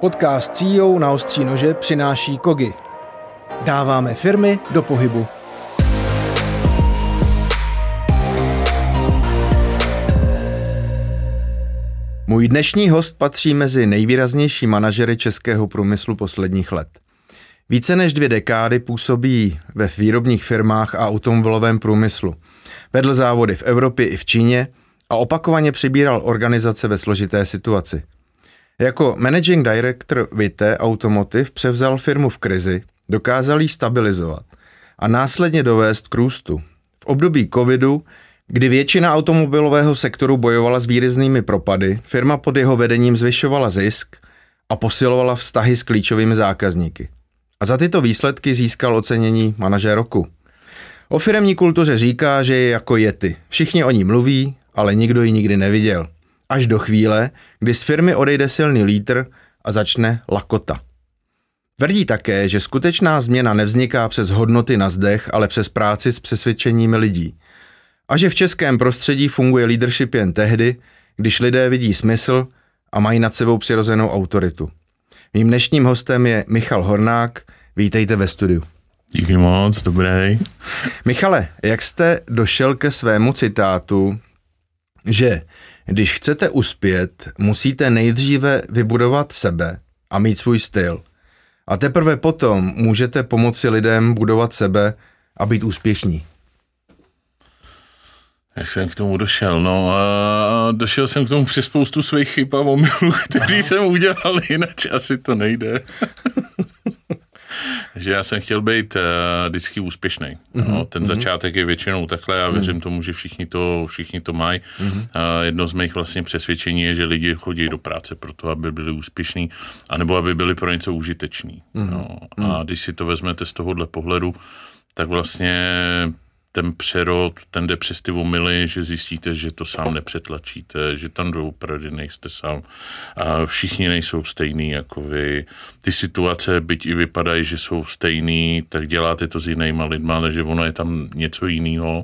Podcast CEO na ostří nože přináší Kogi. Dáváme firmy do pohybu. Můj dnešní host patří mezi nejvýraznější manažery českého průmyslu posledních let. Více než 2 dekády působí ve výrobních firmách a automobilovém průmyslu. Vedl závody v Evropě i v Číně a opakovaně přibíral organizace ve složité situaci. Jako managing director Witte Automotive převzal firmu v krizi, dokázal ji stabilizovat a následně dovést k růstu. V období covidu, kdy většina automobilového sektoru bojovala s výraznými propady, firma pod jeho vedením zvyšovala zisk a posilovala vztahy s klíčovými zákazníky. A za tyto výsledky získal ocenění manažer roku. O firemní kultuře říká, že je jako Yeti. Všichni o ní mluví, ale nikdo ji nikdy neviděl. Až do chvíle, kdy z firmy odejde silný lídr a začne lakota. Tvrdí také, že skutečná změna nevzniká přes hodnoty na zdech, ale přes práci s přesvědčeními lidí. A že v českém prostředí funguje leadership jen tehdy, když lidé vidí smysl a mají nad sebou přirozenou autoritu. Mým dnešním hostem je Michal Hornák. Vítejte ve studiu. Díky moc, dobrý. Michale, jak jste došel ke svému citátu, že když chcete uspět, musíte nejdříve vybudovat sebe a mít svůj styl. A teprve potom můžete pomoci lidem budovat sebe a být úspěšní. Jak jsem k tomu došel? No a došel jsem k tomu přes spoustu svých chyb a omylů, který jsem udělal, jinak asi to nejde. Že já jsem chtěl být vždycky úspěšný. No, ten začátek je většinou takhle, já věřím tomu, že všichni to mají. Jedno z mých vlastně přesvědčení je, že lidi chodí do práce proto, aby byli úspěšní, anebo aby byli pro něco užiteční. No, a když si to vezmete z tohohle pohledu, tak vlastně ten přerod, ten jde přes ty omyly, že zjistíte, že to sám nepřetlačíte, že tam doopravdy nejste sám. A všichni nejsou stejný jako vy. Ty situace, byť i vypadají, že jsou stejný, tak děláte to s jinýma lidma, ale že ono je tam něco jiného.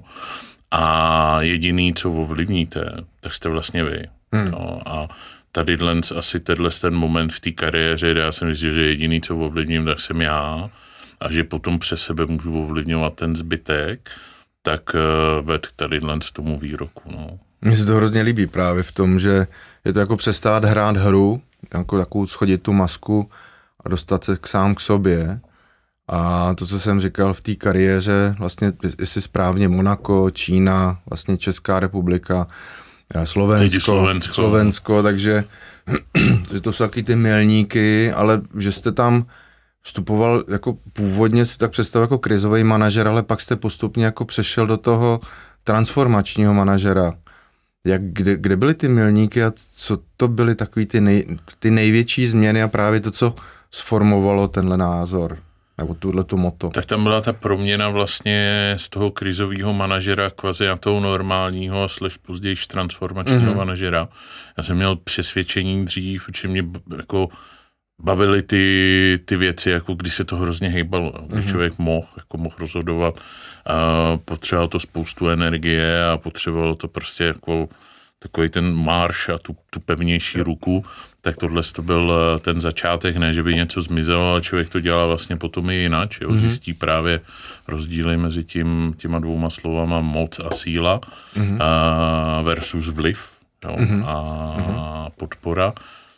A jediný, co ovlivníte, tak jste vlastně vy. No, a tady asi ten moment v té kariéře, kde já jsem myslel, že jediný, co ovlivním, tak jsem já. A že potom přes sebe můžu ovlivňovat ten zbytek, tak ved tady z tomu výroku. No. Mně se to hrozně líbí právě v tom, že je to jako přestát hrát hru, jako takovou schodit tu masku a dostat se sám k sobě. A to, co jsem říkal v té kariéře, vlastně jestli správně Monako, Čína, vlastně Česká republika, Slovensko, takže že to jsou taky ty milníky, ale že jste tam vstupoval jako původně si tak představil jako krizový manažer, ale pak jste postupně jako přešel do toho transformačního manažera. Kde byly ty milníky a co to byly takový ty největší změny a právě to, co sformovalo tenhle názor, nebo tuhleto motto? Tak tam byla ta proměna vlastně z toho krizového manažera kvazi na toho normálního / později transformačního manažera. Já jsem měl přesvědčení dřív, že mě jako bavily ty věci, jako když se to hrozně hejbalo, když člověk mohl rozhodovat, potřeboval to spoustu energie a potřebovalo to prostě jako takový ten marš a tu pevnější ruku, tak tohle to byl ten začátek, ne, že by něco zmizelo, ale člověk to dělá vlastně potom i jinak, zjistí právě rozdíly mezi těma 2 slovama moc a síla versus vliv a podpora.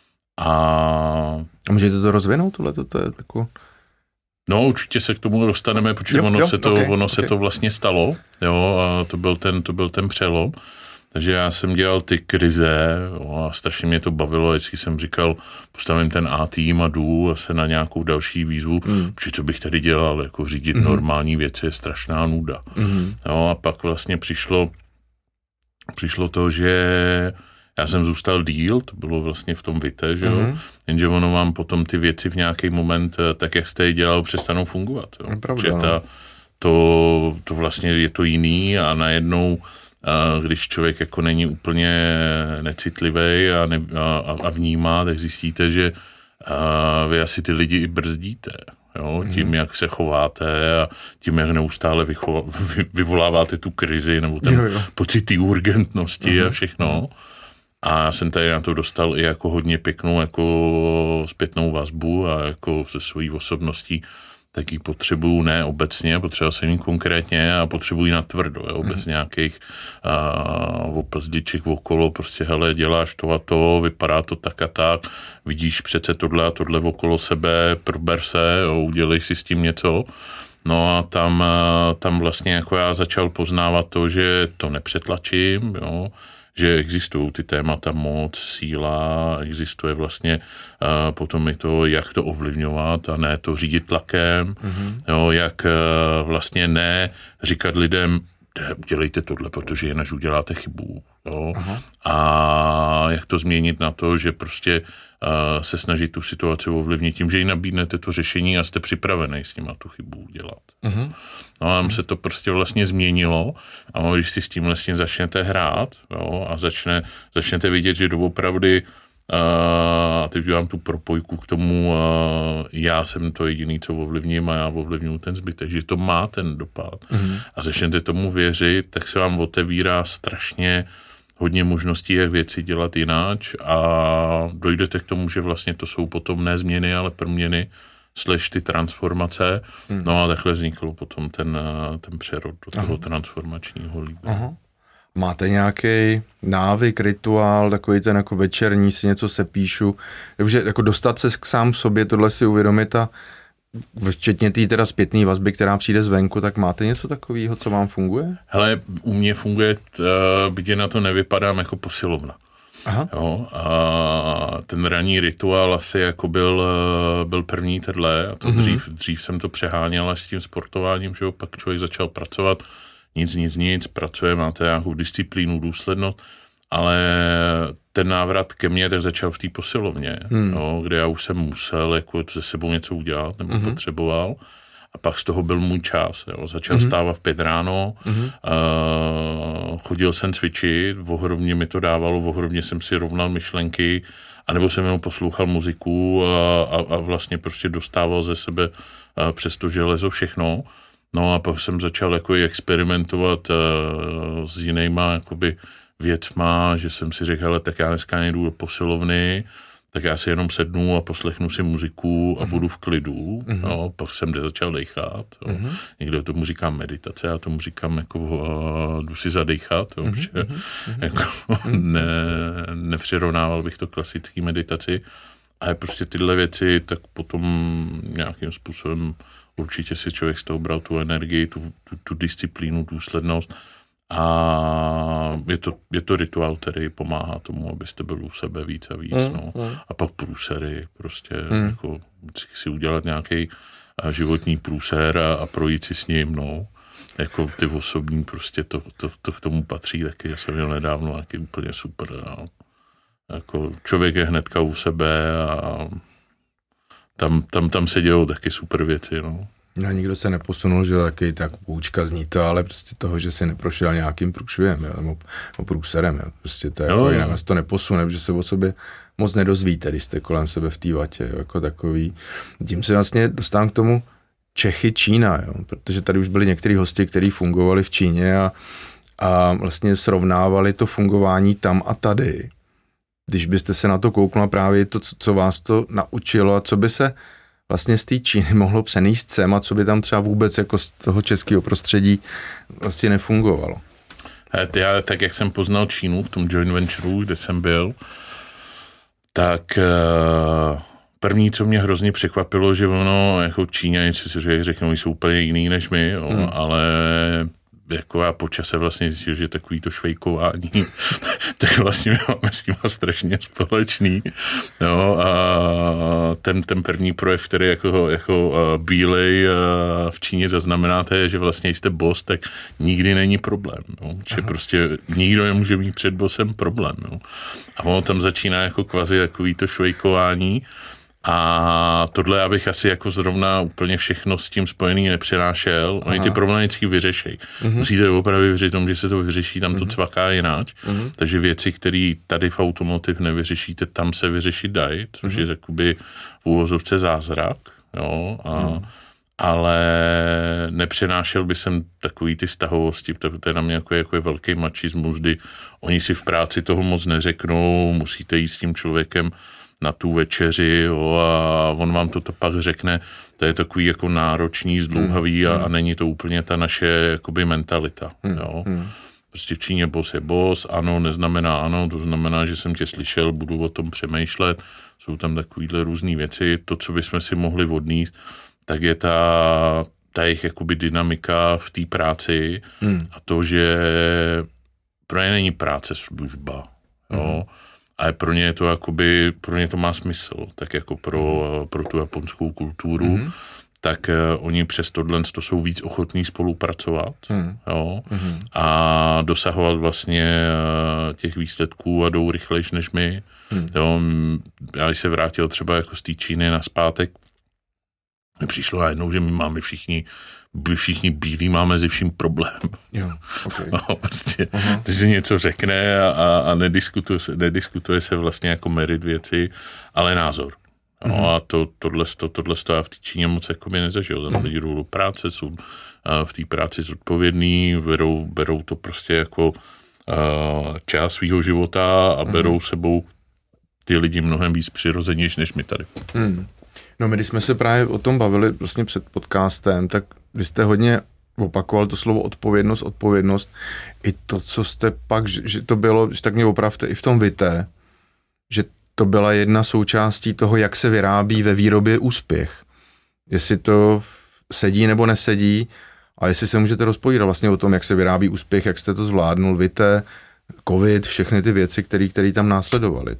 A můžete to rozvinout, tohleto? To je jako... No, určitě se k tomu dostaneme, protože ono se to vlastně stalo, jo, a to byl ten přelom. Takže já jsem dělal ty krize a strašně mě to bavilo, vždycky jsem říkal, postavím ten A tým a jdu se na nějakou další výzvu, protože co bych tady dělal, jako řídit normální věci je strašná nuda. Jo, a pak vlastně přišlo to, že já jsem zůstal díl, to bylo vlastně v tom Witte, že jo, jenže ono vám potom ty věci v nějaký moment, tak jak jste je dělal, přestanou fungovat. Jo. Že to vlastně je to jiný a najednou, když člověk jako není úplně necitlivý a vnímá, tak zjistíte, že vy asi ty lidi i brzdíte. Jo, tím, jak se chováte a tím, jak neustále vyvoláváte tu krizi nebo ten pocit té urgentnosti a všechno. A já jsem tady na to dostal i jako hodně pěknou jako zpětnou vazbu a jako se svojí osobností taky potřebuju ne obecně, potřeba jsem jí konkrétně a potřebuji natvrdo, bez nějakých opazdiček okolo, prostě hele, děláš to a to, vypadá to tak a tak, vidíš přece tohle a tohle okolo sebe, prober se, udělej si s tím něco. No a tam vlastně jako já začal poznávat to, že to nepřetlačím, jo, že existují ty témata moc, síla, existuje vlastně potom i to, jak to ovlivňovat a ne to řídit tlakem, jo, jak vlastně ne říkat lidem, udělejte tohle, protože jinak uděláte chybu. Jo. A jak to změnit na to, že prostě se snažit tu situaci ovlivnit tím, že jí nabídnete to řešení a jste připravený s nima tu chybu udělat. No a se to prostě vlastně změnilo a když si s tím vlastně začnete hrát, jo, a začnete vidět, že doopravdy a teď dělám tu propojku k tomu, já jsem to jediný, co ovlivním a já ovlivňuji ten zbytek, že to má ten dopad. A začnete tomu věřit, tak se vám otevírá strašně hodně možností, jak věci dělat jináč a dojdete k tomu, že vlastně to jsou potom ne změny, ale proměny / ty transformace. No a takhle vznikl potom ten přerod do toho transformačního líbení. Máte nějaký návyk, rituál, takový ten jako večerní, si něco sepíšu, takže jako dostat se k sám sobě, tohle si uvědomit a včetně té teda zpětné vazby, která přijde zvenku, tak máte něco takového, co vám funguje? Hele, u mě funguje, byť na to nevypadám jako posilovna. Jo, a ten ranní rituál asi jako byl první tenhle a to dřív jsem to přeháněl až s tím sportováním, že jo, pak člověk začal pracovat, nic, pracuje, máte nějakou disciplínu, důslednost, ale ten návrat ke mně tak začal v té posilovně, jo, kde já už jsem musel jako se sebou něco udělat, nebo potřeboval. A pak z toho byl můj čas. Jo. Začal vstávat v 5 ráno, chodil jsem cvičit, ohromně mi to dávalo, ohromně jsem si rovnal myšlenky, anebo jsem jenom poslouchal muziku a vlastně prostě dostával ze sebe přes to železo všechno. No a pak jsem začal jako experimentovat s jinýma jakoby věcma, že jsem si řekl, hele, tak já dneska nejdu do posilovny, tak já si jenom sednu a poslechnu si muziku a budu v klidu. Jo, pak jsem začal dejchat. Někdo tomu říká meditace, já tomu říkám jako jdu si zadejchat, že jako nepřirovnával bych to klasický meditaci. A prostě tyhle věci, tak potom nějakým způsobem určitě si člověk z toho bral tu energii, tu disciplínu, důslednost. A je to rituál, který pomáhá tomu, abyste byli u sebe víc a víc. No. A pak průsery, prostě jako si udělat nějaký životní průser a projít si s ním, no. Jako ty osobní, prostě to k tomu patří taky, že jsem měl nedávno taky úplně super. No. Jako člověk je hnedka u sebe a tam se dějou taky super věci, no. A nikdo se neposunul, že taky tak půjčka zní to, ale prostě toho, že si neprošel nějakým průšvihem, nebo průserem, jo. Prostě to je jako jinak vás to neposune, protože se o sobě moc nedozvíte, když jste kolem sebe v té vatě, jo, jako takový. Tím se vlastně dostávám k tomu Čechy, Čína, jo, protože tady už byli některý hosti, kteří fungovali v Číně a vlastně srovnávali to fungování tam a tady. Když byste se na to kouknula právě to, co vás to naučilo a co by se vlastně z té Číny mohlo přenést sem a co by tam třeba vůbec jako z toho českého prostředí vlastně nefungovalo. Já, tak jak jsem poznal Čínu v tom joint ventureu, kde jsem byl, tak první, co mě hrozně překvapilo, že ono, jako Číňani, si řeknou, jsou úplně jiný než my, jo, ale jako já po čase vlastně zjistil, že takový to švejkování, tak vlastně máme s tím strašně společný. No, a ten první projev, který jako bílej v Číně zaznamenáte, je, že vlastně jste boss, tak nikdy není problém. No. Že prostě nikdo nemůže mít před bossem problém. No. A ono tam začíná jako kvazi takový to švejkování. A tohle já bych asi jako zrovna úplně všechno s tím spojený nepřinášel. Oni ty problémy vždycky vyřešej. Musíte opravdu věřit tomu, že se to vyřeší, tam to cvaká jináč. Takže věci, které tady v automotiv nevyřešíte, tam se vyřešit dají, což je jakoby v úvozovce zázrak. Jo? ale nepřenášel by jsem takový ty vztahovosti, to je na mě jako je velký machismus, kdy oni si v práci toho moc neřeknou, musíte jít s tím člověkem na tu večeři a on vám to pak řekne, to je takový jako náročný, zdlouhavý a není to úplně ta naše jakoby mentalita. Jo. Prostě v Číně boss je boss, ano neznamená ano, to znamená, že jsem tě slyšel, budu o tom přemýšlet, jsou tam takovýhle různý věci, to, co bychom si mohli odníst, tak je ta jejich jakoby dynamika v té práci a to, že pro ně není práce služba, jo, ale pro ně je to jakoby, pro ně to má smysl, tak jako pro tu japonskou kulturu, tak oni přes tohle to jsou víc ochotní spolupracovat jo, a dosahovat vlastně těch výsledků a jdou rychlejš než my. Jo, já když se vrátil třeba jako z té Číny nazpátek, přišlo najednou, že my máme všichni bílí, máme se vším problém. Jo, okay. No, prostě, když si něco řekne a nediskutuje se vlastně jako merit věci, ale názor. No a tohle já v té Číně moc jako by nezažil. Tam lidi jdou do práce, jsou v té práci zodpovědní, berou to prostě jako část svýho života a berou sebou ty lidi mnohem víc přirozenější než my tady. No my, když jsme se právě o tom bavili vlastně před podcastem, tak vy jste hodně opakoval to slovo odpovědnost. I to, co jste pak, že to bylo, že tak mě opravte i v tom Vité, že to byla jedna součástí toho, jak se vyrábí ve výrobě úspěch. Jestli to sedí nebo nesedí a jestli se můžete rozpovídat vlastně o tom, jak se vyrábí úspěch, jak jste to zvládnul, Vité, covid, všechny ty věci, které tam následovaly.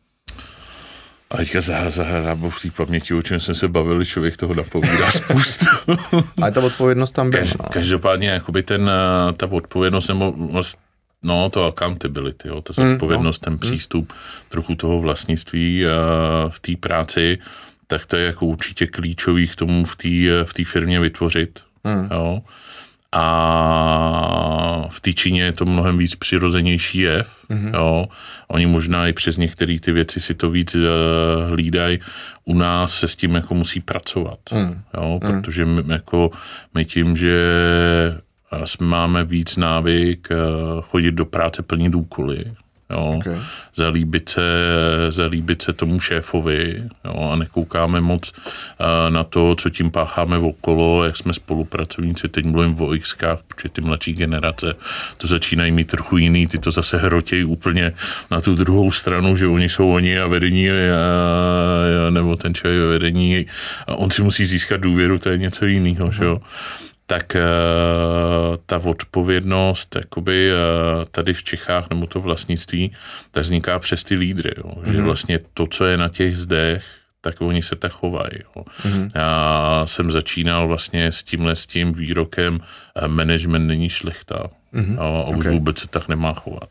A teďka zahrábou v té paměti, o čem jsme se bavili, člověk toho napovídá spoustu. Ale ta odpovědnost tam byla. Každopádně jakoby ta odpovědnost nebo to accountability, jo, ta zodpovědnost, ten přístup, trochu toho vlastnictví v té práci, tak to je jako určitě klíčový k tomu v té firmě vytvořit. Jo. A v té Číně je to mnohem víc přirozenější jev. Jo. Oni možná i přes některé ty věci si to víc hlídají. U nás se s tím jako musí pracovat. Jo, protože my tím, že máme víc návyk chodit do práce, plnit úkoly, jo, zalíbit se tomu šéfovi, jo, a nekoukáme moc na to, co tím pácháme okolo, jak jsme spolupracovníci, teď mluvím o X-kách, protože ty mladší generace to začínají mít trochu jiný, ty to zase hrotějí úplně na tu druhou stranu, že oni jsou oni a vedení, nebo ten člověk ve vedení, a on si musí získat důvěru, to je něco jiného, že jo. Tak ta odpovědnost jakoby, tady v Čechách, nebo to vlastnictví, tak vzniká přes ty lídry. Jo. Že vlastně to, co je na těch zdech, tak oni se tak chovají. Jo. Já jsem začínal vlastně s tím výrokem management není šlechta. A už vůbec se tak nemá chovat.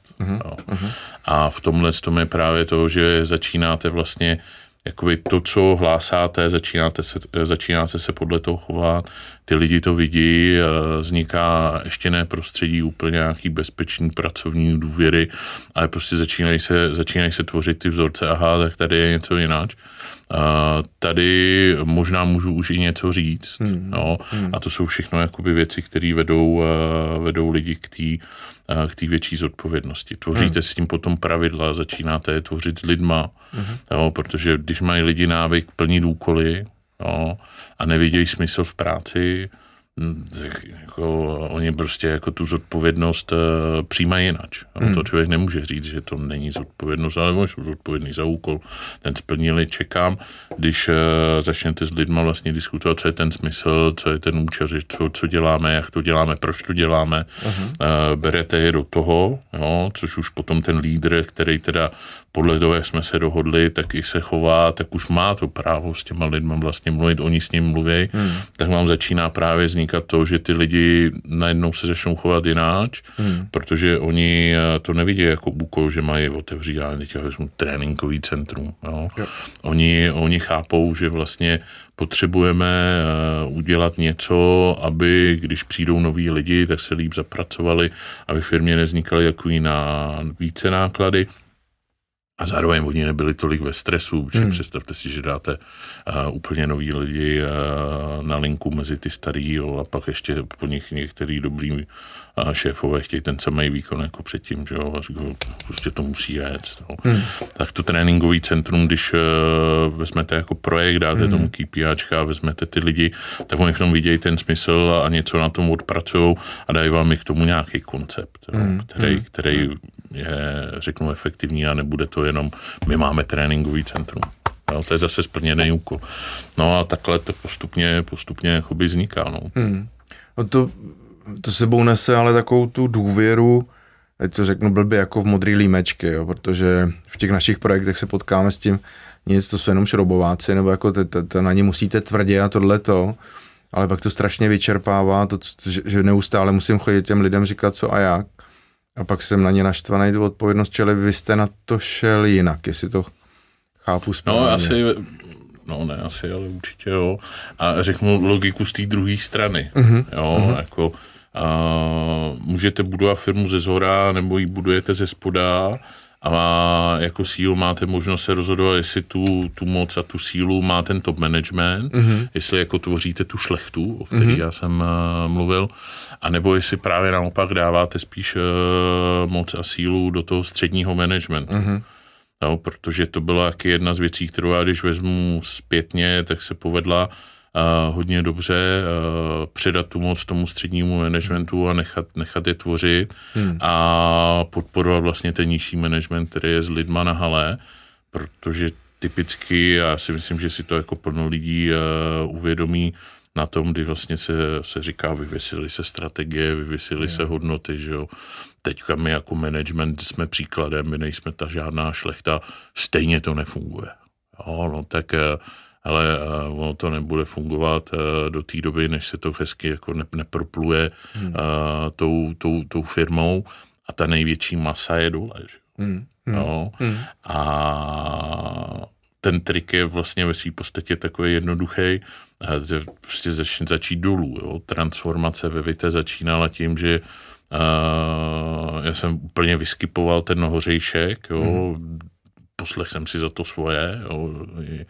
A v tomhle tom je právě to, že začínáte vlastně jakoby to, co hlásáte, začínáte se podle toho chovat, ty lidi to vidí, vzniká ještě ne prostředí úplně nějaký bezpečný pracovní důvěry, ale prostě začínají se tvořit ty vzorce, aha, tak tady je něco jináč. Tady možná můžu už i něco říct, no, a to jsou všechno jakoby věci, které vedou lidi k té větší zodpovědnosti. Tvoříte s tím potom pravidla, začínáte je tvořit s lidma, jo, protože když mají lidi návyk plnit úkoly, jo, a nevidějí smysl v práci, jako oni prostě jako tu zodpovědnost přijímají jináč. To člověk nemůže říct, že to není zodpovědnost, ale oni jsou zodpovědný za úkol. Ten splnili, čekám. Když začnete s lidma vlastně diskutovat, co je ten smysl, co je ten účel, co děláme, jak to děláme, proč to děláme, berete je do toho, jo, což už potom ten lídr, který teda podle toho, jak jsme se dohodli, tak i se chová, tak už má to právo s těma lidma vlastně mluvit, oni s ním mluví, tak vám začíná právě vznikat to, že ty lidi najednou se začnou chovat jináč, protože oni to nevidí jako úkol, že mají otevřít, já teď vezmu tréninkový centrum. Jo. Oni chápou, že vlastně potřebujeme udělat něco, aby když přijdou noví lidi, tak se líp zapracovali, aby firmě nevznikaly jako více náklady. A zároveň oni nebyli tolik ve stresu, protože představte si, že dáte úplně nový lidi na linku mezi ty starý, jo, a pak ještě po nich některý dobrý šéfové chtějí ten samý výkon jako předtím, že jo, a říkají, prostě to musí jet. Tak to tréninkový centrum, když vezmete jako projekt, dáte tomu KPIčka a vezmete ty lidi, tak oni v tom vidějí ten smysl a něco na tom odpracujou a dají vám i k tomu nějaký koncept, který je, řeknu, efektivní a nebude to jenom, my máme tréninkový centrum. No, to je zase splněný úkol. No a takhle to postupně jakoby vzniká. No. No to sebou nese ale takovou tu důvěru, teď to řeknu blbě, jako v modrý límečky, jo, protože v těch našich projektech se potkáme s tím, nic, to jsou jenom šrobováci, nebo jako to na ně musíte tvrdě a tohleto, ale pak to strašně vyčerpává, to, že neustále musím chodit těm lidem říkat co a jak. A pak jsem na ně naštvaný tu odpovědnost, čili vy jste na to šel jinak, jestli to chápu správně. No asi, ale určitě jo. A řeknu logiku z té druhé strany. Jako můžete budovat firmu ze zhora, nebo ji budujete ze spoda a jako CEO máte možnost se rozhodovat, jestli tu moc a tu sílu má ten top management, jestli jako tvoříte tu šlechtu, o který já jsem mluvil, anebo jestli právě naopak dáváte spíš moc a sílu do toho středního managementu. No, protože to byla taky jedna z věcí, kterou já když vezmu zpětně, tak se povedla hodně dobře předat tu moc tomu střednímu managementu a nechat je tvořit a podporovat vlastně ten nižší management, který je s lidma na hale, protože typicky, já si myslím, že si to jako plno lidí uvědomí na tom, kdy vlastně se říká, vyvěsily se strategie, vyvěsily se hodnoty, že jo. Teďka my jako management jsme příkladem, my nejsme ta žádná šlechta, stejně to nefunguje. Jo, no tak ale ono to nebude fungovat do té doby, než se to hezky jako nepropluje tou firmou a ta největší masa je dole. No. A ten trik je vlastně ve své podstatě takový jednoduchý, prostě začít dolů. Jo. Transformace ve Vite začínala tím, že já jsem úplně vyskypoval ten hořejšek, jo. Poslech jsem si za to svoje, jo.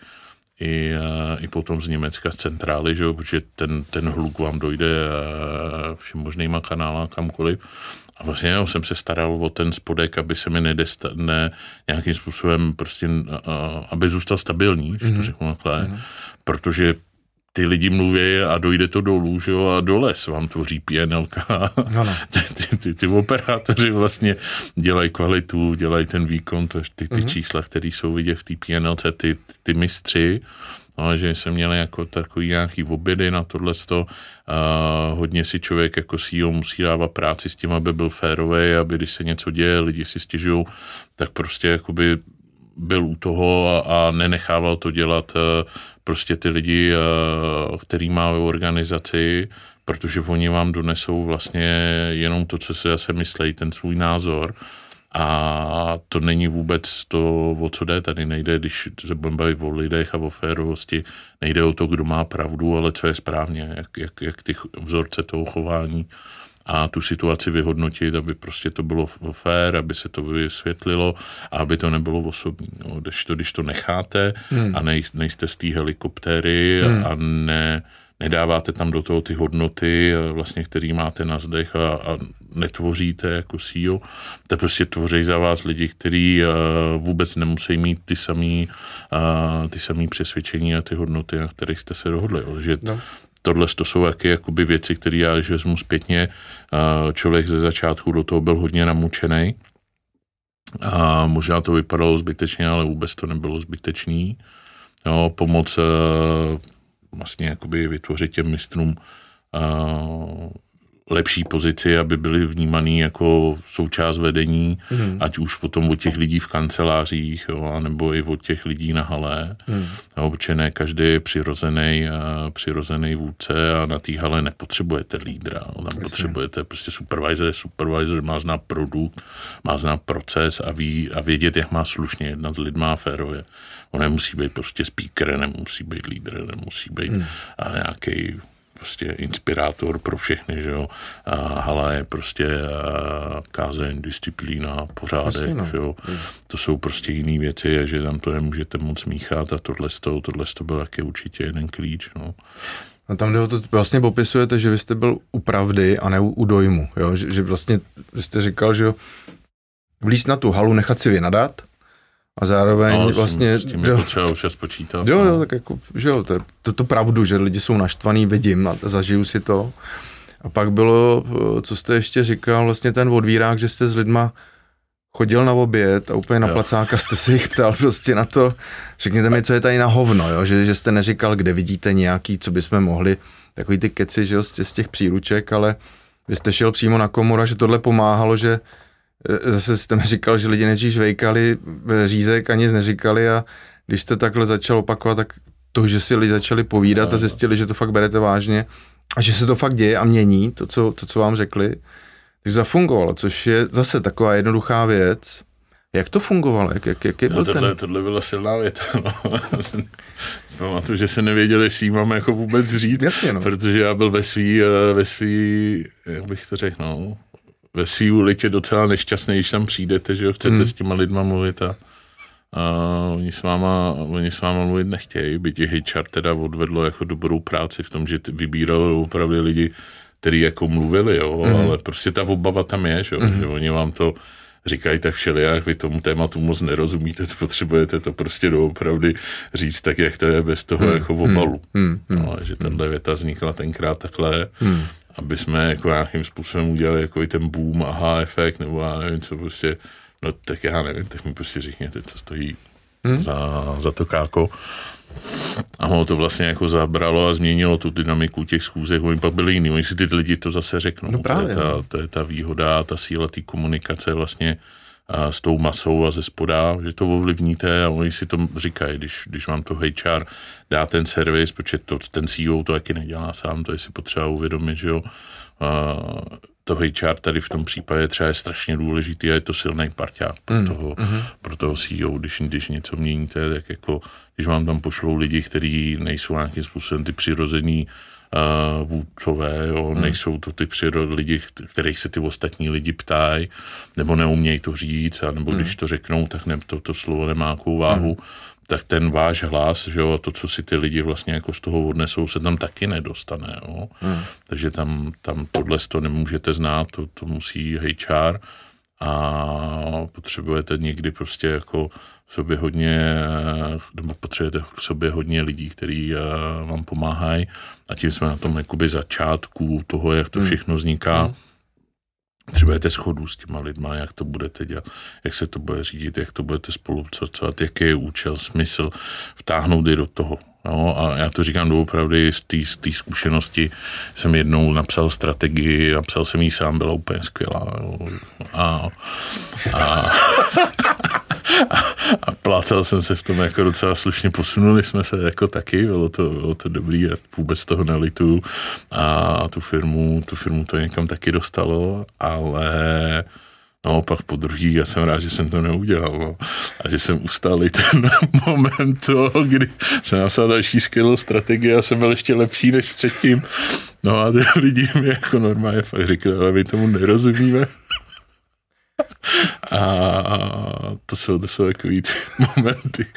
I potom z Německa, z centrály, že, protože ten hluk vám dojde všem možnýma kanálama kamkoliv. A vlastně já jsem se staral o ten spodek, aby se mi nějakým způsobem prostě, aby zůstal stabilní, když to řeknu takhle, protože ty lidi mluví a dojde to dolů, že jo, a dole se vám tvoří PNLka. Ty operátoři vlastně dělají kvalitu, dělají ten výkon, ty čísla, které jsou vidět v té PNLce, ty mistři, no, že jsem měl jako takový nějaký obědy na tohleto. Hodně si člověk jako CEO musí dávat práci s tím, aby byl férovej, aby když se něco děje, lidi si stěžují, tak prostě jakoby byl u toho a nenechával to dělat prostě ty lidi, který má v organizaci, protože oni vám donesou vlastně jenom to, co si zase myslejí, ten svůj názor. A to není vůbec to, o co jde. Tady nejde, když se budeme bavit o lidech a o férovosti, nejde o to, kdo má pravdu, ale co je správně, jak ty vzorce toho chování a tu situaci vyhodnotit, aby prostě to bylo fér, aby se to vysvětlilo a aby to nebylo osobní. No, když to necháte a nejste z té helikoptéry a nedáváte tam do toho ty hodnoty, vlastně, který máte na zdech a netvoříte jako CEO, to prostě tvoří za vás lidi, kteří vůbec nemusí mít ty samý přesvědčení a ty hodnoty, na kterých jste se dohodli. Že tohle to jsou jakoby věci, které já, když vezmu zpětně, člověk ze začátku do toho byl hodně namučený. A možná to vypadalo zbytečně, ale vůbec to nebylo zbytečný. Jo, pomoc vlastně jakoby vytvořit těm mistrům lepší pozici, aby byli vnímaný jako součást vedení, ať už potom od těch lidí v kancelářích, jo, nebo i od těch lidí na hale. Jo, protože ne každý je přirozený vůdce a na té hale nepotřebujete lídra. Tam potřebujete prostě supervisor má znát produkt, má znát proces a vědět, jak má slušně jednat s lidma férově. On nemusí být prostě speaker, nemusí být lídr, nemusí být nějaký prostě inspirátor pro všechny, že jo. A hala je prostě kázeň, disciplína, pořádek, že jo. To jsou prostě jiný věci, že tam to nemůžete moc míchat a tohle byl taky určitě jeden klíč, no. A tam, kde to vlastně popisujete, že vy jste byl u pravdy a ne u dojmu, jo? Že vlastně vy jste říkal, že vlízt na tu halu, nechat si vynadat a zároveň vlastně... S tím je potřeba už spočítat. Jo, tak jako, že jo, to pravdu, že lidi jsou naštvaný, vidím a zažiju si to. A pak bylo, co jste ještě říkal, vlastně ten odvírák, že jste s lidma chodil na oběd a úplně na placáka jste se jich ptal prostě na to, řekněte mi, co je tady na hovno, jo? Že jste neříkal, kde vidíte nějaký, co bychom mohli, takový ty keci, že jo, z těch příruček, ale vy jste šel přímo na komoru a že tohle pomáhalo, že zase jste mi říkal, že lidi nejdřív žvejkali řízek a nic neříkali a když jste takhle začal opakovat, tak to, že si lidi začali povídat a zjistili, že to fakt berete vážně a že se to fakt děje a mění, to, co vám řekli, takže zafungovalo, což je zase taková jednoduchá věc. Jak to fungovalo? Jak je byl tohle byla silná věta. No. Pamatuju, že se nevěděli, jestli mám jako vůbec říct, jasně, no. Protože já byl ve svý, jak bych to řekl, no, ve svý ulitě docela nešťastný, když tam přijdete, že jo, chcete s těma lidma mluvit a oni s váma mluvit nechtějí, byť i HR teda odvedlo jako dobrou práci v tom, že vybíralo opravdu lidi, který jako mluvili, jo, ale prostě ta obava tam je, že oni vám to říkají tak všelijak, vy tomu tématu moc nerozumíte, potřebujete to prostě doopravdy říct tak, jak to je, bez toho jako obalu. No, že tato věta vznikla tenkrát takhle, aby jsme jako nějakým způsobem udělali jako i ten boom, aha efekt, nebo já nevím, co prostě, no tak já nevím, tak mi prostě řekněte, co stojí za to káko. A ono to vlastně jako zabralo a změnilo tu dynamiku těch schůzek, oni pak byli jiný, oni si ty lidi to zase řeknou. No právě, to je ta výhoda, ta síla té komunikace vlastně s tou masou a ze spoda, že to ovlivníte a oni si to říkají, když vám to HR dá ten servis, protože ten CEO to taky nedělá sám, to je si potřeba uvědomit, že jo. To HR tady v tom případě třeba je strašně důležitý a je to silný parťák pro toho CEO, když něco měníte, tak jako když vám tam pošlou lidi, kteří nejsou nějakým způsobem ty přirozený vůdcové, nejsou to ty lidi, kterých se ty ostatní lidi ptají, nebo neumějí to říct, a nebo když to řeknou, tak to slovo nemá nějakou váhu, tak ten váš hlas, že jo, a to, co si ty lidi vlastně jako z toho odnesou, se tam taky nedostane, jo. Takže tam tohle to nemůžete znát, to musí HR a potřebujete někdy prostě jako v sobě hodně, nebo potřebujete v sobě hodně lidí, kteří vám pomáhají a tím jsme na tom jakoby začátku toho, jak to všechno vzniká. Potřebujete shodu s těma lidma, jak to budete dělat, jak se to bude řídit, jak to budete spolupracovat, jaký je účel, smysl, vtáhnout je do toho. No, a já to říkám doopravdy z té zkušenosti. Jsem jednou napsal strategii, napsal jsem ji sám, byla úplně skvělá. No, a plácal jsem se v tom jako docela slušně, posunuli jsme se jako taky, bylo to dobrý a vůbec toho nelituju a tu firmu to někam taky dostalo, ale no, pak po druhý, já jsem rád, že jsem to neudělal, no. A že jsem ustál i ten moment toho, kdy jsem napsal další skvělou strategii a jsem byl ještě lepší než předtím. No a ty lidi mi jako normálně fakt řekli, ale my tomu nerozumíme. A to jsou takový ty momenty,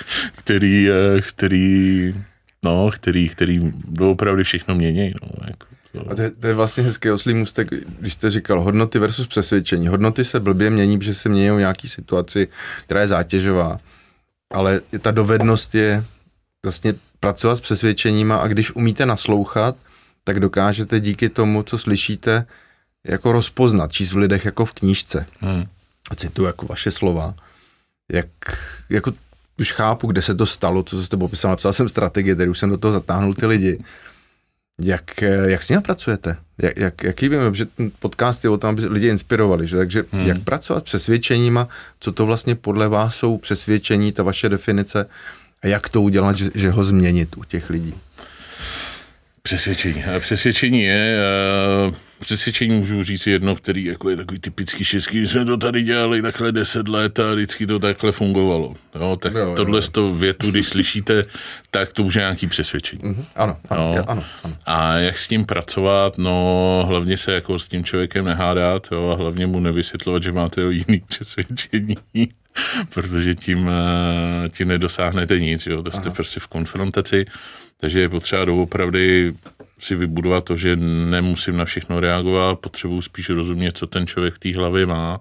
který opravdu všechno mění. No, jako. A to je vlastně hezký oslý můstek, když jste říkal hodnoty versus přesvědčení. Hodnoty se blbě mění, protože se mění v nějaký situaci, která je zátěžová. Ale ta dovednost je vlastně pracovat s přesvědčeníma a když umíte naslouchat, tak dokážete díky tomu, co slyšíte, jako rozpoznat, číst v lidech jako v knížce. Cituji jako vaše slova. Jako už chápu, kde se to stalo, co jste popisal, napsal jsem strategie, tady už jsem do toho zatáhnul ty lidi. Jak s nimi pracujete? Jaký víme, že ten podcast je o tom, aby lidi inspirovali, že? Takže jak pracovat s přesvědčeníma, co to vlastně podle vás jsou přesvědčení, ta vaše definice a jak to udělat, že ho změnit u těch lidí? Přesvědčení je přesvědčení můžu říct jedno, který jako je takový typický český, jsme to tady dělali takhle 10 let a vždycky to takhle fungovalo. Jo, tak tohle z toho větu, když slyšíte, tak to už je nějaký přesvědčení. Ano. A jak s tím pracovat, no hlavně se jako s tím člověkem nehádat, jo, a hlavně mu nevysvětlovat, že máte jiný přesvědčení, protože tím nedosáhnete nic, jo, to jste prostě v konfrontaci, takže je potřeba doopravdy si vybudovat to, že nemusím na všechno reagovat, potřebuji spíš rozumět, co ten člověk v té hlavě má.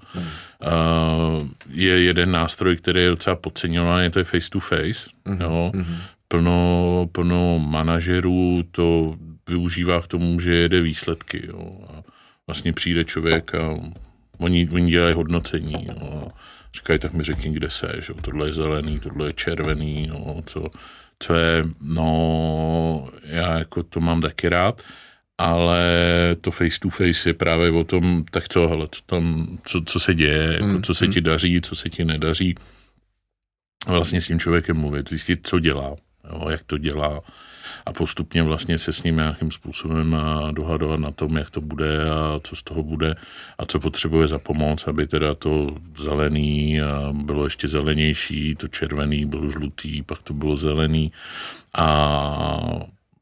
Je jeden nástroj, který je docela podceňovaný, to je face to face. Jo. Plno manažerů to využívá k tomu, že jede výsledky. Jo. A vlastně přijde člověk a oni dělají hodnocení. Jo. Říkají, tak mi řekni, kde seš. Tohle je zelený, tohle je červený, jo. Co je, no, já jako to mám taky rád, ale to face to face je právě o tom, tak co, hele, co se děje, jako co se ti daří, co se ti nedaří. Vlastně s tím člověkem mluvit, zjistit, co dělá, jo, jak to dělá a postupně vlastně se s ním nějakým způsobem dohadovat na tom, jak to bude a co z toho bude a co potřebuje za pomoc, aby teda to zelený bylo ještě zelenější, to červený bylo žlutý, pak to bylo zelený a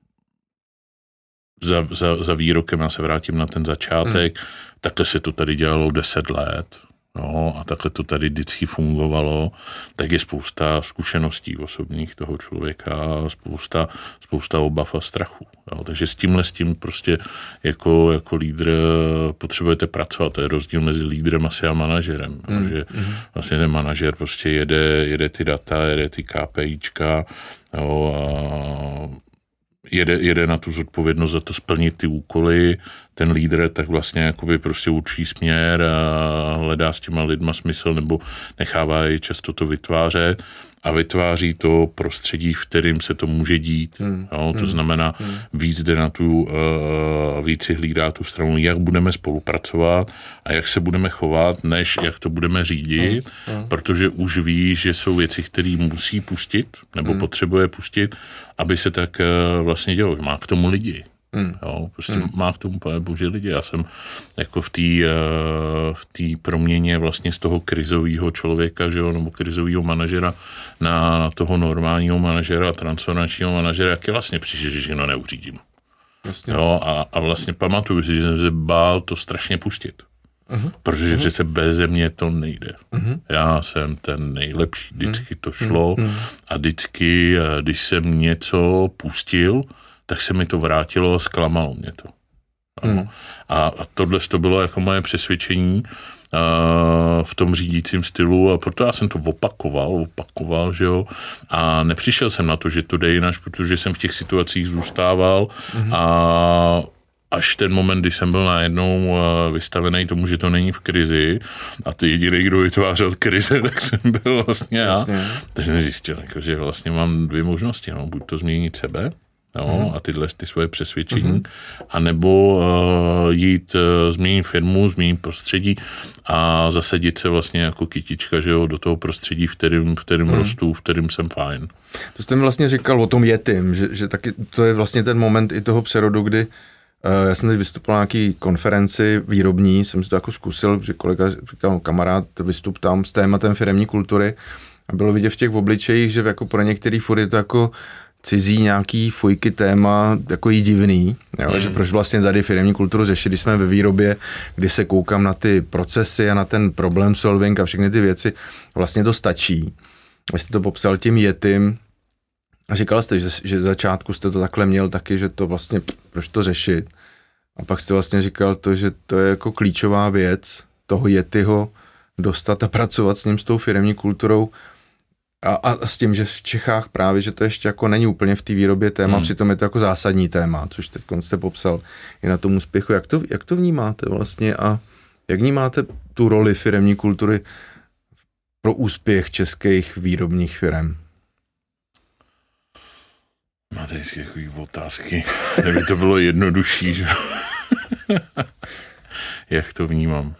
za výrokem já se vrátím na ten začátek, takhle se to tady dělalo 10 let. No, a takhle to tady vždycky fungovalo, tak je spousta zkušeností osobních toho člověka, spousta obav a strachu. Jo. Takže s tím prostě jako lídr potřebujete pracovat. To je rozdíl mezi lídrem asi a manažerem. Že vlastně ten manažer prostě jede ty data, jede ty KPIčka, jo, a jede na tu zodpovědnost za to splnit ty úkoly, ten lídr tak vlastně jakoby prostě určí směr a hledá s těma lidma smysl nebo nechává je často to vytvářet a vytváří to prostředí, v kterým se to může dít. To znamená, víc jde na tu, víc si hlídá tu stranu, jak budeme spolupracovat a jak se budeme chovat, než jak to budeme řídit, protože už ví, že jsou věci, které musí pustit nebo potřebuje pustit, aby se tak vlastně dělo. Má k tomu lidi. Jo, prostě má k tomu, pane bože, lidi. Já jsem jako v té proměně vlastně z toho krizového člověka, že jo, nebo krizového manažera na toho normálního manažera, transformačního manažera, jak je vlastně přišel, že všechno neuřídím. Jo, a vlastně pamatuju si, že jsem se bál to strašně pustit. Protože přece bez mě to nejde. Já jsem ten nejlepší, vždycky to šlo a vždycky, když jsem něco pustil, tak se mi to vrátilo a zklamalo mě to. A tohle to bylo jako moje přesvědčení v tom řídícím stylu a proto já jsem to opakoval, že jo, a nepřišel jsem na to, že to jde jinak, protože jsem v těch situacích zůstával a až ten moment, kdy jsem byl najednou vystavený tomu, že to není v krizi a ty jediný, kdo vytvářel krize, tak jsem byl vlastně já. Takže jsem zjistil, že vlastně mám 2 možnosti, no, buď to změnit sebe, no, a ty svoje přesvědčení, anebo jít změnit firmu, změnit prostředí a zasadit se vlastně jako kytička, že jo, do toho prostředí, v kterém rostu, v kterém jsem fajn. To jste mi vlastně říkal o tom Yetim, že taky to je vlastně ten moment i toho přerodu, kdy já jsem teď vystupoval na nějaký konferenci výrobní, jsem si to jako zkusil, že kolega říkal, kamarád, vystup tam s tématem firemní kultury a bylo vidět v těch obličejích, že jako pro některý furt je to jako cizí nějaký fujky téma, jako jí divný, jo, že proč vlastně tady firemní kulturu řešit, když jsme ve výrobě, kdy se koukám na ty procesy a na ten problem solving a všechny ty věci, vlastně to stačí. Vy jste to popsal tím Yetim a říkal jste, že začátku jste to takhle měl taky, že to vlastně, proč to řešit. A pak jste vlastně říkal to, že to je jako klíčová věc toho Yetiho dostat a pracovat s ním, s tou firemní kulturou. A s tím, že v Čechách právě, že to ještě jako není úplně v té výrobě téma, přitom je to jako zásadní téma, což teď jste popsal i na tom úspěchu. Jak to vnímáte vlastně a jak vnímáte tu roli firemní kultury pro úspěch českých výrobních firem? Máte vždycky takový otázky, kdyby to bylo jednodušší, že? Jak to vnímám?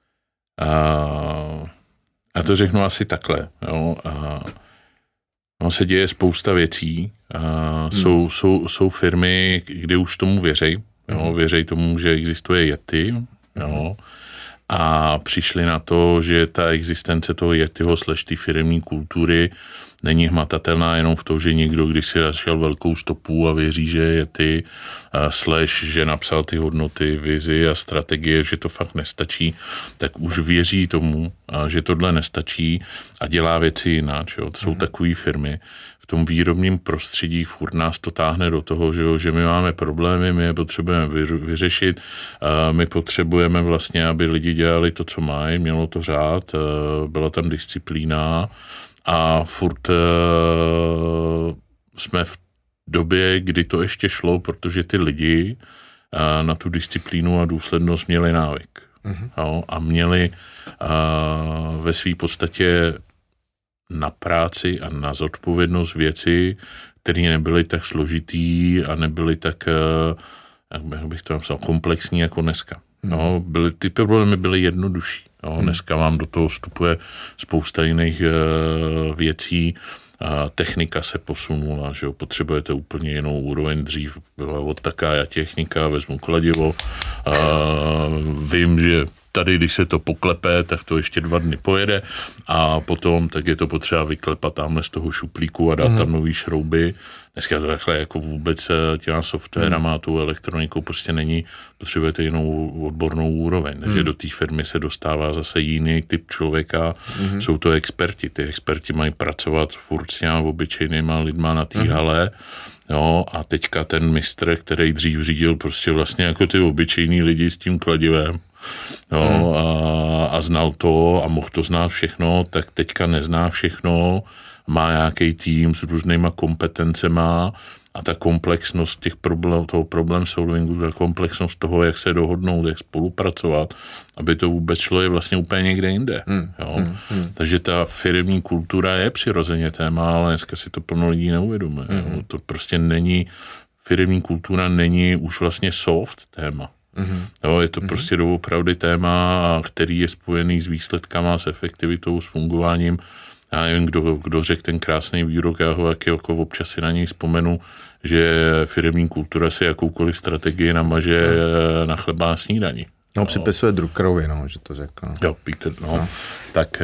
A to řeknu asi takhle. Jo? No se děje spousta věcí. Jsou firmy, kde už tomu věří. Jo? Věří tomu, že existuje Yeti, jo? A přišli na to, že ta existence toho Yetiho / té firemní kultury není hmatatelná jenom v tom, že někdo když si našel velkou stopu a věří, že je Yeti, / že napsal ty hodnoty, vizi a strategie, že to fakt nestačí, tak už věří tomu, že tohle nestačí a dělá věci jinak. Jsou takové firmy. V tom výrobním prostředí furt nás to táhne do toho, že my máme problémy, my je potřebujeme vyřešit, my potřebujeme vlastně, aby lidi dělali to, co mají, mělo to řád, byla tam disciplína a furt jsme v době, kdy to ještě šlo, protože ty lidi na tu disciplínu a důslednost měli návyk. Jo, a měli ve své podstatě na práci a na zodpovědnost věci, které nebyly tak složitý a nebyly tak, jak bych to napsal, komplexní jako dneska. No, ty problémy byly jednodušší. No, dneska vám do toho vstupuje spousta jiných věcí. Technika se posunula, že jo, potřebujete úplně jinou úroveň. Dřív byla od taká technika, vezmu kladivo, vím, že tady, když se to poklepe, tak to ještě 2 dny pojede a potom tak je to potřeba vyklepat tamhle z toho šuplíku a dát tam nový šrouby. Dneska to takhle jako vůbec těma softwarama a tou elektronikou prostě není, potřebujete jinou odbornou úroveň. Takže do té firmy se dostává zase jiný typ člověka, jsou to experti. Ty experti mají pracovat furt s těma obyčejnýma lidma na té hale. Jo, a teďka ten mistr, který dřív řídil prostě vlastně jako ty obyčejný lidi s tím kladivem, jo, a znal to a mohl to znát všechno, tak teďka nezná všechno, má nějaký tým s různýma kompetencema a ta komplexnost toho problem solvingu, ta komplexnost toho, jak se dohodnout, jak spolupracovat, aby to vůbec šlo, je vlastně úplně někde jinde. Jo. Takže ta firemní kultura je přirozeně téma, ale dneska si to plno lidí neuvědomuje. To prostě není, firemní kultura není už vlastně soft téma. Jo, je to prostě doopravdy téma, který je spojený s výsledkama, s efektivitou, s fungováním. Já nevím, kdo řekl ten krásný výrok, já ho jako občas si na něj vzpomenu, že firemní kultura si jakoukoliv strategii namaže na chleba a snídaní. No, připisuje Druckerovi, že to řekl. Jo, Peter, Tak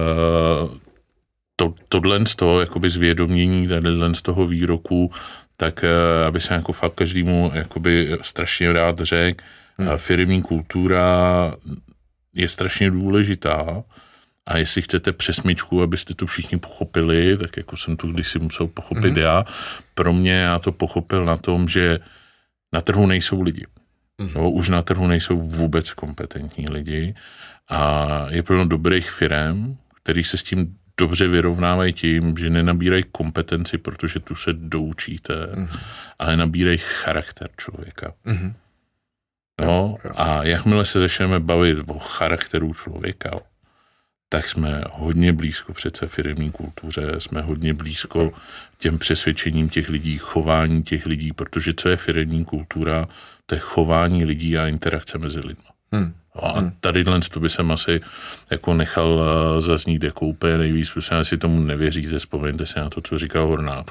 tohle z toho jakoby zvědomění, tadyhle z toho výroku, tak aby se jako fakt každému jakoby strašně rád řekl, firemní kultura je strašně důležitá a jestli chcete přesmičku, abyste to všichni pochopili, tak jako jsem to kdysi musel pochopit já, pro mě já to pochopil na tom, že na trhu nejsou lidi. No, už na trhu nejsou vůbec kompetentní lidi a je plno dobrých firem, který se s tím dobře vyrovnávají tím, že nenabírají kompetenci, protože tu se doučíte, ale nabírají charakter člověka. No, a jakmile se začneme bavit o charakteru člověka, tak jsme hodně blízko přece firemní kultuře, jsme hodně blízko těm přesvědčením těch lidí, chování těch lidí, protože co je firemní kultura, to je chování lidí a interakce mezi lidmi. A tadyhle to by jsem asi jako nechal zaznít jako úplně nejvíc, protože asi tomu nevěříte, vzpomeňte si na to, co říkal Hornák.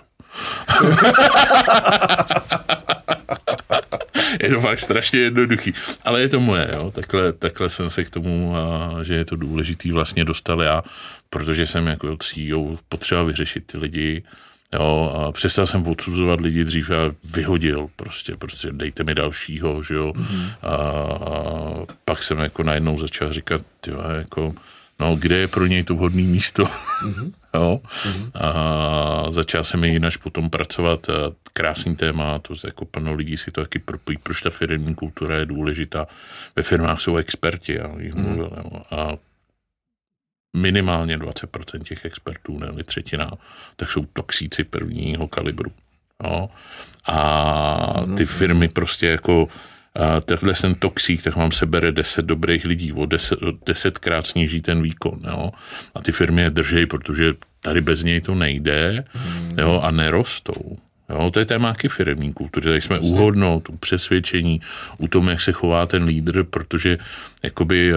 Je to fakt strašně jednoduchý, ale je to moje, jo. Takhle jsem se k tomu, že je to důležitý, vlastně dostal já, protože jsem jako CEO potřeba vyřešit ty lidi, jo, a přestal jsem odsuzovat lidi dřív a vyhodil prostě dejte mi dalšího, že jo. A pak jsem jako najednou začal říkat, jako no, kde je pro něj to vhodné místo? Jo? A začal jsem jinak potom pracovat, krásný téma, to jako plno lidí si to taky propojí, proč ta firemní kultura je důležitá. Ve firmách jsou experti, já jich mluvil, a minimálně 20% těch expertů, ne třetina, tak jsou toxíci prvního kalibru. Jo? A ty firmy prostě jako takhle jsem toxík, tak vám sebere 10 dobrých lidí, o 10krát sníží ten výkon, jo? A ty firmy je držej, protože tady bez něj to nejde, jo? A nerostou. Jo? To je témáky firemní kultury, tady jsme u hodnot, u přesvědčení, u tom, jak se chová ten lídr, protože jakoby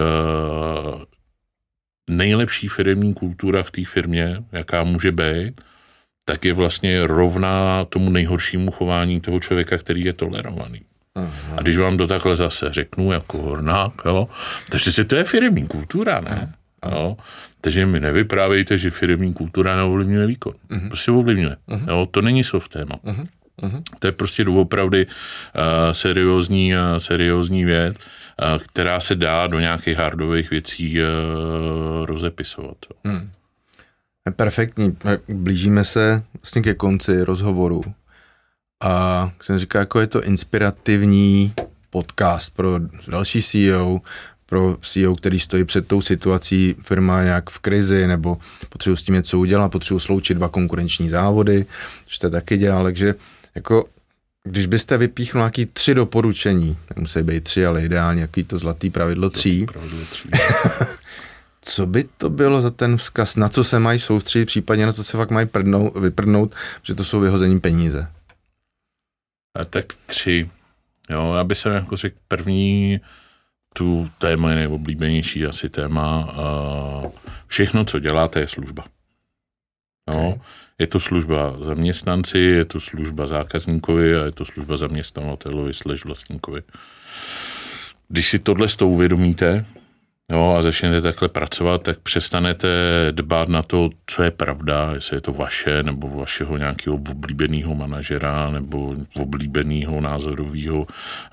nejlepší firemní kultura v té firmě, jaká může být, tak je vlastně rovná tomu nejhoršímu chování toho člověka, který je tolerovaný. A když vám to takhle zase řeknu jako hornák, jo, takže si to je firemní kultura, ne? Jo. Takže mi nevyprávejte, že firemní kultura neovlivňuje výkon. Prostě ovlivňuje. Jo, to není soft téma. To je prostě doopravdy seriózní věc, která se dá do nějakých hardových věcí rozepisovat. Perfektní. Blížíme se vlastně ke konci rozhovoru. A jak jsem říkal, jako je to inspirativní podcast pro další CEO, pro CEO, který stojí před tou situací, firma nějak v krizi, nebo potřebuji s tím něco udělat, potřebuji sloučit 2 konkurenční závody, což jste taky dělal, takže jako když byste vypíchl nějaký 3 doporučení, tak musí být 3, ale ideálně jaký to zlatý pravidlo 3. Co by to bylo za ten vzkaz, na co se mají soustředit, případně na co se fakt mají vyprdnout, že to jsou vyhození peníze? A tak 3. Jo, já bych jsem jako řekl první, to je moje nejoblíbenější asi téma. Všechno, co děláte, je služba. Jo, okay. Je to služba zaměstnanci, je to služba zákazníkovi a je to služba zaměstnavatelovi / vlastníkovi. Když si tohle s tou uvědomíte, jo, a začnete takhle pracovat, tak přestanete dbát na to, co je pravda, jestli je to vaše, nebo vašeho nějakého oblíbeného manažera, nebo oblíbeného názorového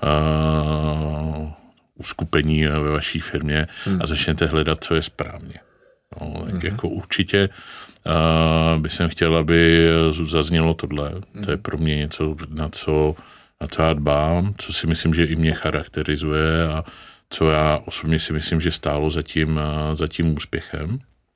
uskupení ve vaší firmě a začnete hledat, co je správně. No, tak jako určitě bych jsem chtěl, aby zaznělo tohle. To je pro mě něco, na co já dbám, co si myslím, že i mě charakterizuje a co já osobně si myslím, že stálo za tím úspěchem.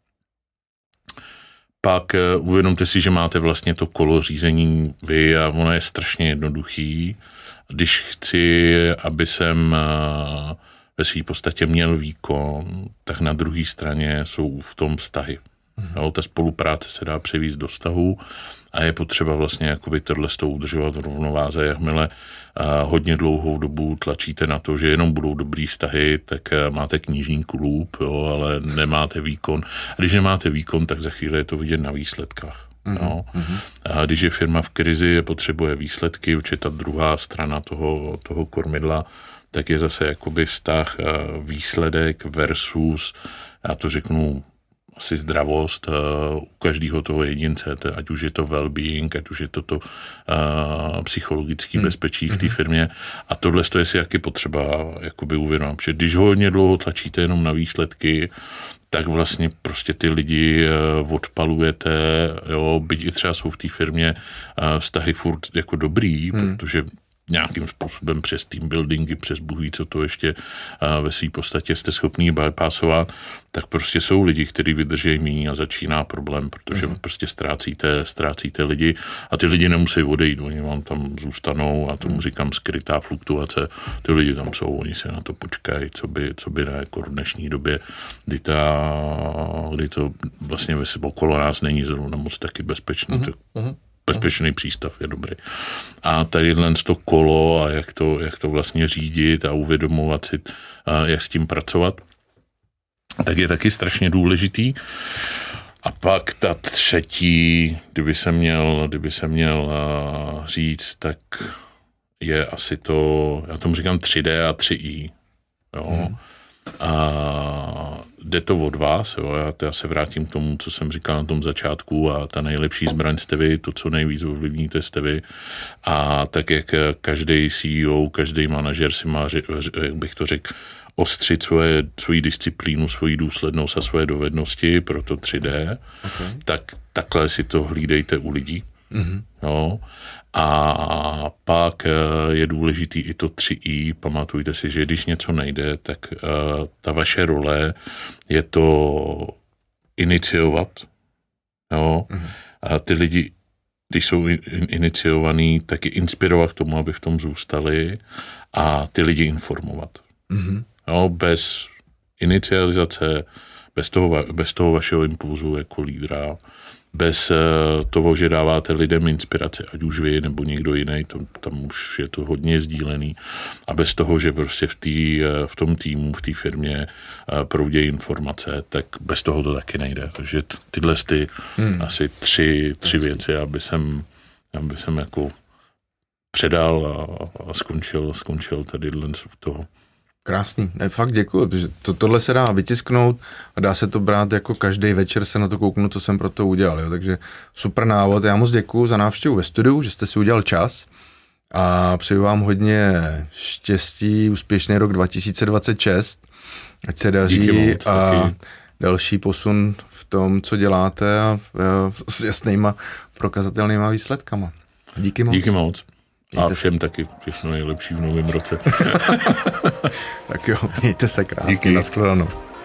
Pak uvědomte si, že máte vlastně to kolo řízení vy a ono je strašně jednoduchý. Když chci, aby jsem ve své podstatě měl výkon, tak na druhé straně jsou v tom vztahy. Jo, ta spolupráce se dá převízt do vztahu a je potřeba vlastně jakoby tohle s tou udržovat v rovnováze. Jakmile hodně dlouhou dobu tlačíte na to, že jenom budou dobrý vztahy, tak máte knižní klub, jo, ale nemáte výkon. A když nemáte výkon, tak za chvíli je to vidět na výsledkách. No. A když je firma v krizi, potřebuje výsledky, určitě ta druhá strana toho kormidla, tak je zase jakoby vztah výsledek versus, já to řeknu, asi zdravost u každého toho jedince, ať už je to well-being, ať už je to psychologické bezpečí v té firmě. A tohle je si jaký potřeba jakoby uvědomit, protože když hodně dlouho tlačíte jenom na výsledky, tak vlastně prostě ty lidi odpalujete, jo, byť i třeba jsou v té firmě vztahy furt jako dobrý, protože nějakým způsobem přes team buildingy, přes buhví, co to ještě ve své podstatě jste schopní bypassovat, tak prostě jsou lidi, kteří vydrží míň a začíná problém, protože prostě ztrácíte lidi a ty lidi nemusí odejít, oni vám tam zůstanou a tomu říkám skrytá fluktuace, ty lidi tam jsou, oni se na to počkají, co by jako v dnešní době, kdy to vlastně okolo nás není zrovna moc taky bezpečný, bezpečný přístav je dobrý. A tady to kolo a jak to vlastně řídit a uvědomovat si, jak s tím pracovat, tak je taky strašně důležitý. A pak ta třetí, kdyby se měl říct, tak je asi to, já tomu říkám 3D a 3I. Jo. A jde to od vás, jo? Já se vrátím k tomu, co jsem říkal na tom začátku a ta nejlepší zbraň jste vy, to, co nejvíc ovlivníte, jste vy. A tak, jak každý CEO, každý manažer si má, jak bych to řekl, ostřit svoji disciplínu, svoji důslednost a svoje dovednosti, proto 3D, tak takhle si to hlídejte u lidí. Jo? A pak je důležitý i to 3I. Pamatujte si, že když něco nejde, tak ta vaše role je to iniciovat. Jo? A ty lidi, když jsou iniciovaní, tak je inspirovat k tomu, aby v tom zůstali a ty lidi informovat. Jo? Bez inicializace, bez toho vašeho impulzu jako lídra, bez toho, že dáváte lidem inspiraci, ať už vy nebo někdo jiný, tam už je to hodně sdílený. A bez toho, že prostě v tom týmu, v té firmě proudějí informace, tak bez toho to taky nejde. Takže tyhle asi tři věci, aby jsem jako předal a skončil tady u toho. Krásný, fakt děkuji, protože tohle se dá vytisknout a dá se to brát jako každý večer se na to kouknu, co jsem pro to udělal, jo. Takže super návod, já moc děkuji za návštěvu ve studiu, že jste si udělal čas a přeju vám hodně štěstí, úspěšný rok 2026, ať se daří moc, a taky další posun v tom, co děláte a s jasnýma prokazatelnýma výsledkama. Díky moc. Díky moc. A všem taky všechno nejlepší v novém roce. Tak jo, mějte se krásně, nashledanou.